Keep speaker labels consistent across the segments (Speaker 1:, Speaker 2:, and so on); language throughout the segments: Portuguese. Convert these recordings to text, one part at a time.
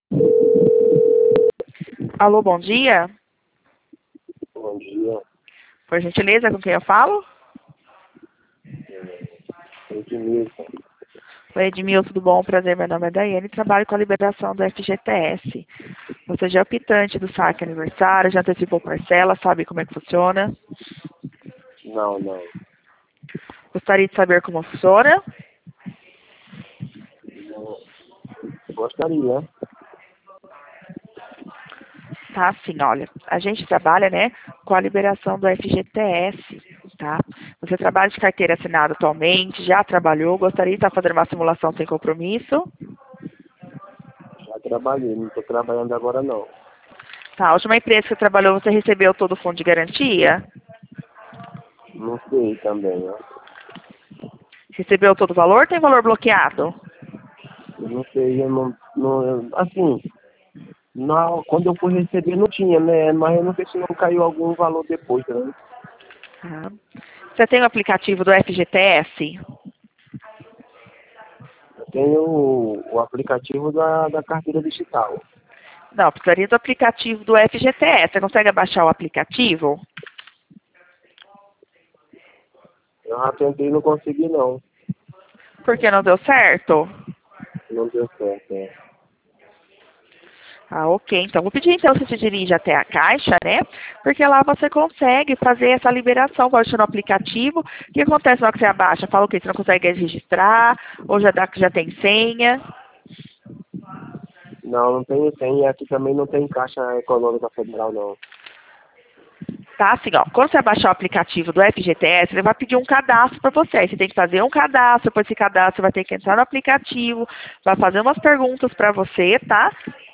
Speaker 1: Alô, bom dia.
Speaker 2: Bom dia.
Speaker 1: Por gentileza, com quem eu falo?
Speaker 2: Edmilson.
Speaker 1: Oi, Edmilson, tudo bom? Prazer, meu nome é Daiane, trabalho com a liberação do FGTS. Você já é optante do saque aniversário, já antecipou parcela, sabe como é que funciona?
Speaker 2: Não.
Speaker 1: Gostaria de saber como funciona?
Speaker 2: Gostaria.
Speaker 1: Tá, sim, olha, a gente trabalha, né, com a liberação do FGTS, tá? Você trabalha de carteira assinada atualmente, já trabalhou, gostaria de estar fazendo uma simulação sem compromisso?
Speaker 2: Já trabalhei, não estou trabalhando agora não.
Speaker 1: Tá, a última empresa que você trabalhou, você recebeu todo o fundo de garantia?
Speaker 2: Não sei também, ó.
Speaker 1: Recebeu todo o valor ou tem valor bloqueado?
Speaker 2: Eu não sei, assim, quando eu fui receber não tinha, né? Mas eu não sei se não caiu algum valor depois, né?
Speaker 1: Tá. Você tem o aplicativo do FGTS?
Speaker 2: Eu tenho o aplicativo da carteira digital.
Speaker 1: Não, precisaria do aplicativo do FGTS. Você consegue baixar o aplicativo?
Speaker 2: Eu já tentei e não consegui não.
Speaker 1: Por que não deu certo?
Speaker 2: Não deu certo, é.
Speaker 1: Ah, ok. Então, vou pedir então que você se dirija até a Caixa, né? Porque lá você consegue fazer essa liberação baixando o aplicativo. O que acontece na hora que você abaixa? Fala o quê? Você não consegue registrar? Ou já tem senha?
Speaker 2: Não tenho senha. E aqui também não tem Caixa Econômica Federal não.
Speaker 1: Tá, assim, ó. Quando você baixar o aplicativo do FGTS, ele vai pedir um cadastro para você. Aí você tem que fazer um cadastro. Depois desse cadastro, você vai ter que entrar no aplicativo, vai fazer umas perguntas para você, tá?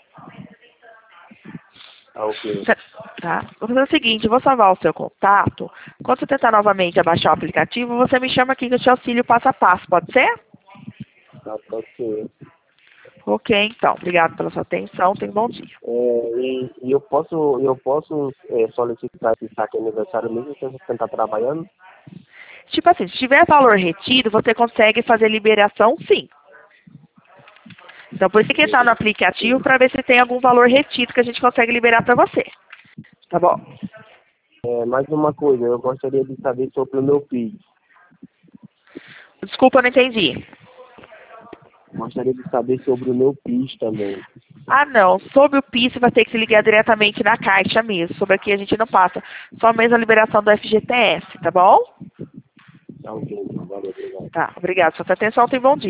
Speaker 2: Ah, ok.
Speaker 1: Tá? Vou fazer o seguinte, eu vou salvar o seu contato. Quando você tentar novamente abaixar o aplicativo, você me chama aqui que eu te auxilio passo a passo, pode ser?
Speaker 2: Tá, pode ser.
Speaker 1: Ok, então. Obrigado pela sua atenção. Tenha um bom dia.
Speaker 2: E eu posso solicitar esse saque aniversário mesmo se você está trabalhando?
Speaker 1: Tipo assim, se tiver valor retido, você consegue fazer liberação, sim. Então, por isso tem que entrar no aplicativo para ver se tem algum valor retido que a gente consegue liberar para você. Tá bom?
Speaker 2: Mais uma coisa, eu gostaria de saber sobre o meu PIS.
Speaker 1: Desculpa, eu não entendi.
Speaker 2: Gostaria de saber sobre o meu PIS também.
Speaker 1: Ah, não. Sobre o PIS, você vai ter que se ligar diretamente na Caixa mesmo. Sobre aqui a gente não passa. Só mesmo a liberação do FGTS, tá bom?
Speaker 2: Tá ok, então, valeu, obrigado.
Speaker 1: Tá, obrigado. Sua atenção, tenha um bom dia.